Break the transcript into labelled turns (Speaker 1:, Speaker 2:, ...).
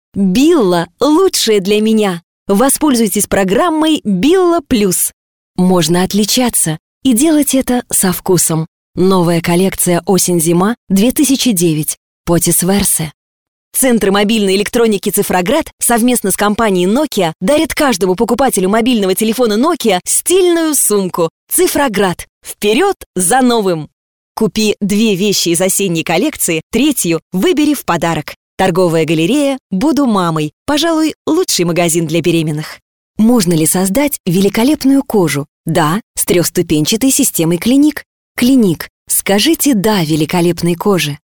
Speaker 1: Билла – лучшее для меня. Воспользуйтесь программой Билла Плюс. Можно отличаться и делать это со вкусом. Новая коллекция «Осень-зима» 2009. Потис Версе. Центры мобильной электроники «Цифроград» совместно с компанией Nokia дарят каждому покупателю мобильного телефона Nokia стильную сумку «Цифроград». Вперед за новым! Купи 2 вещи из осенней коллекции, 3-ю выбери в подарок. Торговая галерея «Буду мамой». Пожалуй, лучший магазин для беременных. Можно ли создать великолепную кожу? Да, с 3-ступенчатой системой Клиник. Клиник. Скажите «да» великолепной коже.